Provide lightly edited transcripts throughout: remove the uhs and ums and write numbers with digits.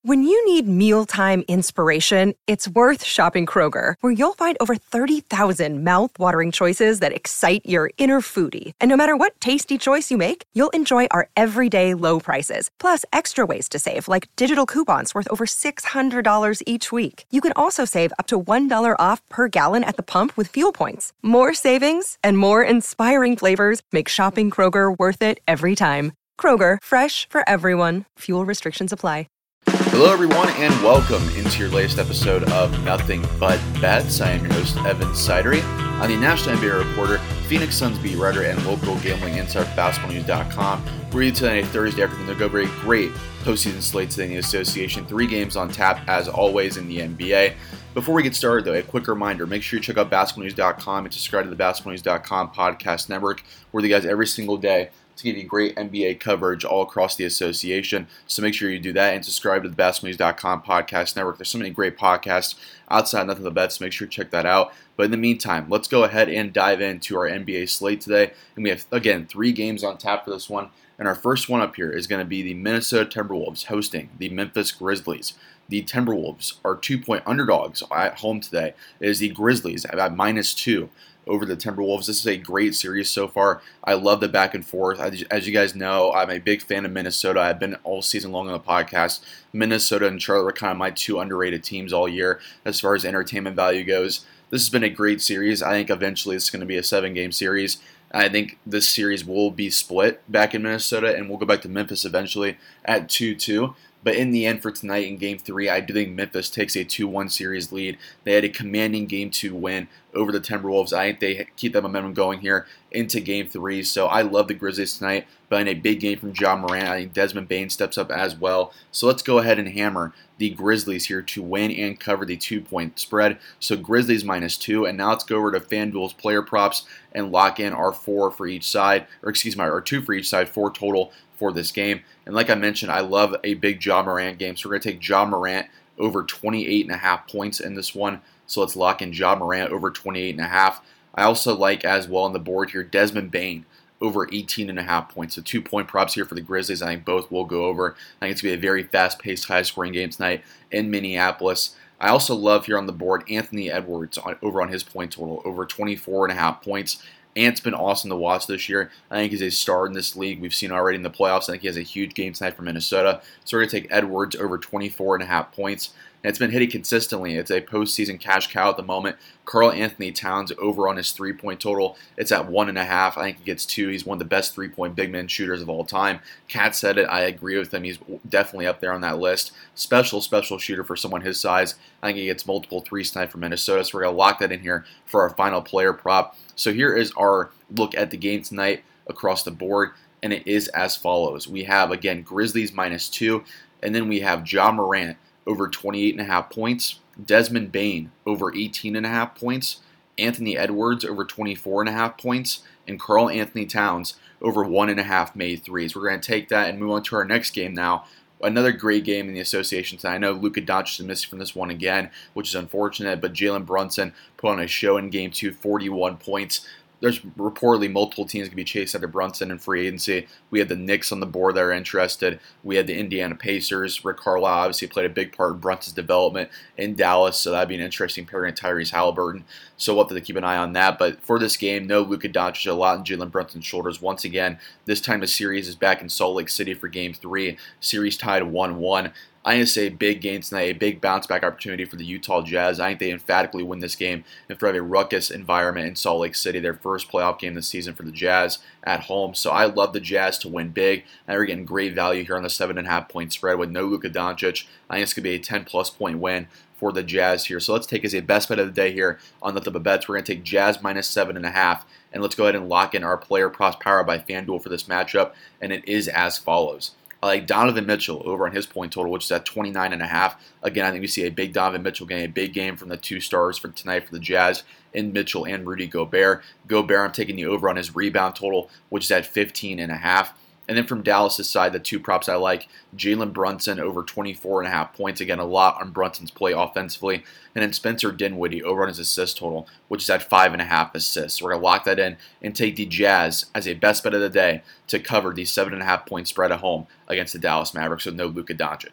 When you need mealtime inspiration, it's worth shopping Kroger, where you'll find over 30,000 mouth-watering choices that excite your inner foodie. And no matter what tasty choice you make, you'll enjoy our everyday low prices, plus extra ways to save, like digital coupons worth over $600 each week. You can also save up to $1 off per gallon at the pump with fuel points. More savings and more inspiring flavors make shopping Kroger worth it every time. Kroger, fresh for everyone. Fuel restrictions apply. Hello everyone and welcome into your latest episode of Nothing But Bets. I am your host Evan Sidery. I'm the National NBA reporter, Phoenix Suns beat writer, and local gambling insider for BasketballNews.com. We're here today, Thursday afternoon. They'll go over a great postseason slate today in the association. 3 games on tap as always in the NBA. Before we get started though, a quick reminder, make sure you check out BasketballNews.com and subscribe to the BasketballNews.com podcast network. We're the guys every single day to give you great NBA coverage all across the association. So make sure you do that and subscribe to the BasketballNews.com podcast network. There's so many great podcasts outside Nothing But Bets, so make sure you check that out. But in the meantime, let's go ahead and dive into our NBA slate today. And we have, again, 3 games on tap for this one. And our first one up here is going to be the Minnesota Timberwolves hosting the Memphis Grizzlies. The Timberwolves are 2-point underdogs at home today. It is the Grizzlies at -2 over the Timberwolves. This is a great series so far. I love the back and forth. As you guys know, I'm a big fan of Minnesota. I've been all season long on the podcast. Minnesota and Charlotte are kind of my 2 underrated teams all year as far as entertainment value goes. This has been a great series. I think eventually it's going to be a 7-game series. I think this series will be split back in Minnesota, and we'll go back to Memphis eventually at 2-2. But in the end for tonight in Game 3, I do think Memphis takes a 2-1 series lead. They had a commanding Game 2 win over the Timberwolves. I think they keep that momentum going here into Game 3. So I love the Grizzlies tonight, but in a big game from Ja Morant, I think Desmond Bane steps up as well. So let's go ahead and hammer the Grizzlies here to win and cover the 2-point spread. So Grizzlies -2, and now let's go over to FanDuel's player props and lock in our 4 for each side, or our 2 for each side, 4 total for this game. And like I mentioned, I love a big Ja Morant game, so we're going to take Ja Morant over 28.5 points in this one. So let's lock in Ja Morant over 28.5. I also like as well on the board here Desmond Bane over 18.5 points. So 2-point props here for the Grizzlies. I think both will go over. I think it's going to be a very fast-paced, high-scoring game tonight in Minneapolis. I also love here on the board Anthony Edwards over on his point total, over 24.5 points. Ant's been awesome to watch this year. I think he's a star in this league. We've seen already in the playoffs. I think he has a huge game tonight for Minnesota. So we're going to take Edwards over 24.5 points. And it's been hitting consistently. It's a postseason cash cow at the moment. Karl-Anthony Towns over on his 3-point total. It's at 1.5. I think he gets 2. He's one of the best 3-point big man shooters of all time. Kat said it. I agree with him. He's definitely up there on that list. Special shooter for someone his size. I think he gets multiple 3s tonight for Minnesota. So we're going to lock that in here for our final player prop. So here is our look at the game tonight across the board, and it is as follows. We have, again, Grizzlies -2, and then we have Ja Morant over 28.5 points, Desmond Bane over 18.5 points, Anthony Edwards over 24.5 points, and Karl-Anthony Towns over 1.5 made threes. We're going to take that and move on to our next game now. Another great game in the association tonight. I know Luka Doncic is missing from this one again, which is unfortunate, but Jalen Brunson put on a show in Game 2, 41 points. There's reportedly multiple teams going to be chased after Brunson in free agency. We had the Knicks on the board that are interested. We had the Indiana Pacers. Rick Carlisle obviously played a big part in Brunson's development in Dallas, so that'd be an interesting pairing of Tyrese Halliburton. So we'll have to keep an eye on that. But for this game, no Luka Doncic, a lot on Jalen Brunson's shoulders. Once again, this time the series is back in Salt Lake City for Game 3. Series tied 1-1. I think it's a big game tonight, a big bounce-back opportunity for the Utah Jazz. I think they emphatically win this game in front of a ruckus environment in Salt Lake City, their first playoff game this season for the Jazz at home. So I love the Jazz to win big. And we're getting great value here on the 7.5-point spread with no Luka Doncic. I think it's going to be a 10-plus point win for the Jazz here. So let's take as a best bet of the day here on Nothing But Bets. We're going to take Jazz -7.5. And let's go ahead and lock in our player props powered by FanDuel for this matchup. And it is as follows. I like Donovan Mitchell over on his point total, which is at 29.5. Again, I think we see a big Donovan Mitchell game, a big game from the 2 stars for tonight for the Jazz in Mitchell and Rudy Gobert. Gobert, I'm taking the over on his rebound total, which is at 15.5. And then from Dallas' side, the 2 props I like, Jalen Brunson over 24.5 points. Again, a lot on Brunson's play offensively. And then Spencer Dinwiddie over on his assist total, which is at 5.5 assists. So we're going to lock that in and take the Jazz as a best bet of the day to cover the 7.5-point spread at home against the Dallas Mavericks with no Luka Doncic.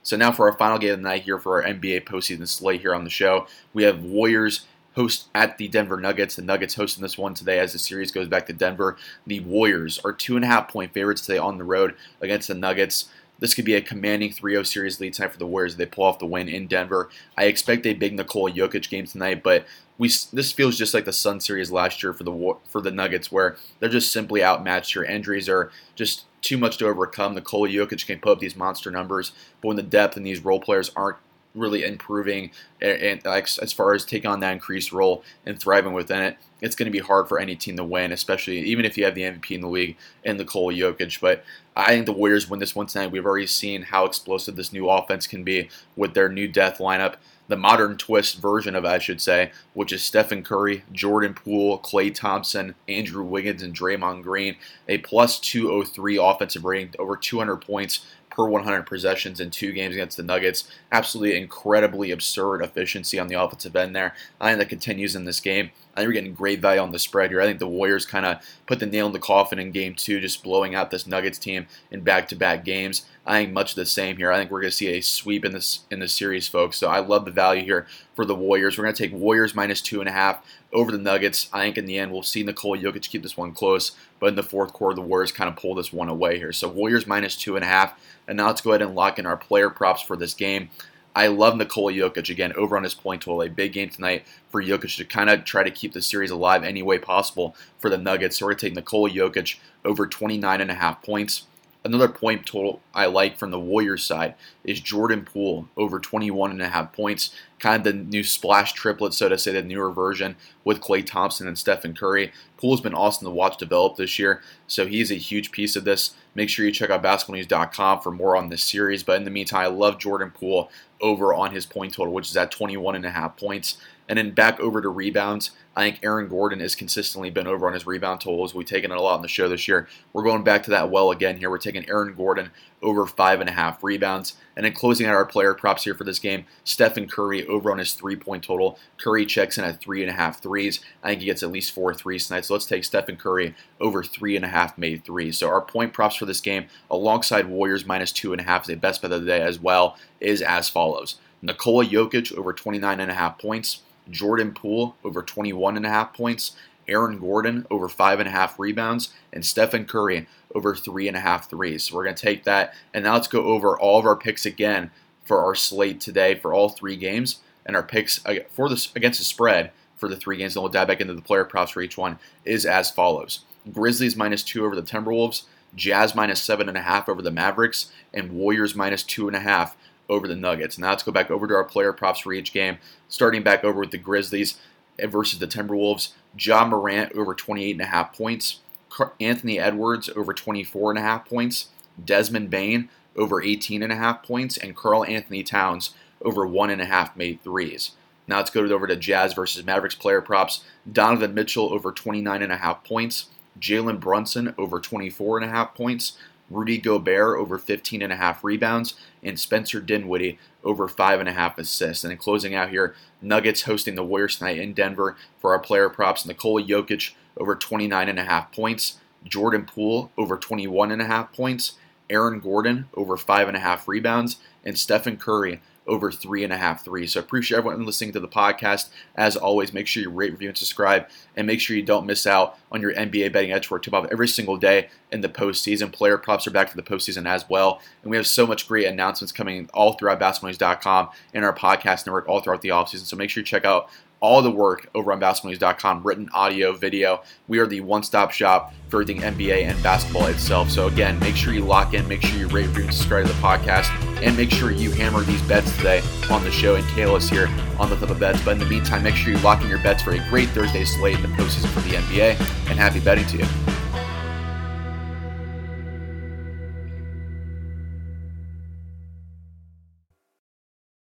So now for our final game of the night here for our NBA postseason slate here on the show, we have Warriors host at the Denver Nuggets. The Nuggets hosting this one today as the series goes back to Denver. The Warriors are 2.5-point favorites today on the road against the Nuggets. This could be a commanding 3-0 series lead tonight for the Warriors if they pull off the win in Denver. I expect a big Nikola Jokic game tonight, but this feels just like the Sun series last year for the Nuggets, where they're just simply outmatched. Your injuries are just too much to overcome. Nikola Jokic can put up these monster numbers, but when the depth and these role players aren't really improving and as far as taking on that increased role and thriving within it, it's going to be hard for any team to win, especially even if you have the MVP in the league and Nikola Jokic. But I think the Warriors win this one tonight. We've already seen how explosive this new offense can be with their new death lineup, the modern twist version of it, I should say, which is Stephen Curry, Jordan Poole, Klay Thompson, Andrew Wiggins, and Draymond Green. A plus 203 offensive rating, over 200 points per 100 possessions in 2 games against the Nuggets. Absolutely incredibly absurd efficiency on the offensive end there. I think that continues in this game. I think we're getting great value on the spread here. I think the Warriors kind of put the nail in the coffin in Game 2, just blowing out this Nuggets team in back-to-back games. I think much the same here. I think we're going to see a sweep in this series, folks. So I love the value here for the Warriors. We're going to take Warriors minus 2.5 over the Nuggets. I think in the end we'll see Nikola Jokic keep this one close, but in the fourth quarter the Warriors kind of pull this one away here. So Warriors minus 2.5. And now let's go ahead and lock in our player props for this game. I love Nikola Jokic, again, over on his point total. A big game tonight for Jokic to kind of try to keep the series alive any way possible for the Nuggets. So we're going to take Nikola Jokic over 29.5 points. Another point total I like from the Warriors side is Jordan Poole over 21.5 points. Kind of the new splash triplet, so to say, the newer version with Klay Thompson and Stephen Curry. Poole's been awesome to watch develop this year, so he's a huge piece of this. Make sure you check out basketballnews.com for more on this series. But in the meantime, I love Jordan Poole over on his point total, which is at 21.5 points. And then back over to rebounds, I think Aaron Gordon has consistently been over on his rebound totals. We've taken it a lot on the show this year. We're going back to that well again here. We're taking Aaron Gordon over 5.5 rebounds. And then closing out our player props here for this game, Stephen Curry over on his 3-point total. Curry checks in at 3.5 threes. I think he gets at least 4 threes tonight. So let's take Stephen Curry over 3.5 made threes. So our point props for this game, alongside Warriors minus 2.5 is a best bet of the day as well, is as follows. Nikola Jokic over 29.5 points. Jordan Poole over 21.5 points, Aaron Gordon over 5.5 rebounds, and Stephen Curry over 3.5 threes. So we're going to take that, and now let's go over all of our picks again for our slate today for all 3 games, and our picks for this against the spread for the 3 games, and we'll dive back into the player props for each one, is as follows. Grizzlies minus 2 over the Timberwolves, Jazz minus 7.5 over the Mavericks, and Warriors minus 2.5 over the Nuggets. Now let's go back over to our player props for each game, starting back over with the Grizzlies versus the Timberwolves. Ja Morant over 28.5 points, Anthony Edwards over 24.5 points, Desmond Bane over 18.5 points, and Karl Anthony Towns over 1.5 made threes. Now let's go over to Jazz versus Mavericks player props. Donovan Mitchell over 29.5 points, Jalen Brunson over 24.5 points, Rudy Gobert over 15.5 rebounds, and Spencer Dinwiddie over 5.5 assists. And then closing out here, Nuggets hosting the Warriors tonight in Denver for our player props. Nikola Jokic over 29.5 points, Jordan Poole over 21.5 points, Aaron Gordon over 5.5 rebounds, and Stephen Curry over 3.5 threes. So I appreciate everyone listening to the podcast. As always, make sure you rate, review, and subscribe, and make sure you don't miss out on your NBA betting edge for a tip-off every single day in the postseason. Player props are back for the postseason as well, and we have so much great announcements coming all throughout basketballnews.com and our podcast network all throughout the offseason. So make sure you check out all the work over on basketballnews.com, written, audio, video. We are the one-stop shop for everything NBA and basketball itself. So again, make sure you lock in, make sure you rate, review, and subscribe to the podcast, and make sure you hammer these bets today on the show and tail us here on the Flip of Bets. But in the meantime, make sure you lock in your bets for a great Thursday slate in the postseason for the NBA, and happy betting to you.